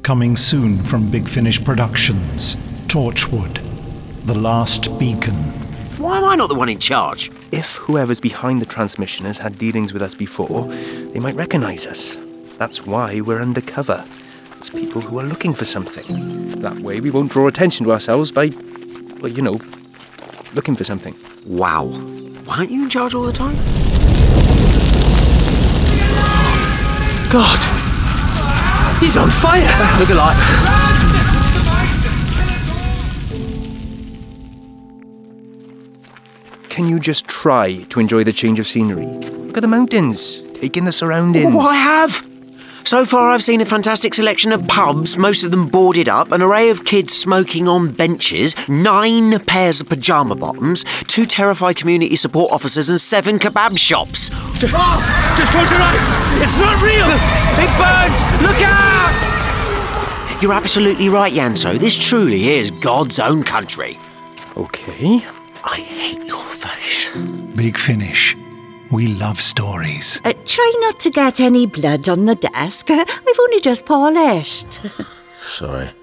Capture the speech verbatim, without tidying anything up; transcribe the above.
Coming soon from Big Finish Productions, Torchwood, The Last Beacon. Why am I not the one in charge? If whoever's behind the transmission has had dealings with us before, they might recognise us. That's why we're undercover. It's people who are looking for something. That way we won't draw attention to ourselves by, well, you know, looking for something. Wow. Why aren't you in charge all the time? God! He's on fire! Look alive. Can you just try to enjoy the change of scenery? Look at the mountains. Take in the surroundings. Oh, I have. So far I've seen a fantastic selection of pubs, most of them boarded up, an array of kids smoking on benches, nine pairs of pyjama bottoms, two terrified community support officers and seven kebab shops. Oh, just close your eyes! It's not real! Big birds! Look out! You're absolutely right, Yanso. This truly is God's own country. Okay. I hate your face. Big Finish. We love stories. Uh, try not to get any blood on the desk. Uh, I've only just polished. Sorry.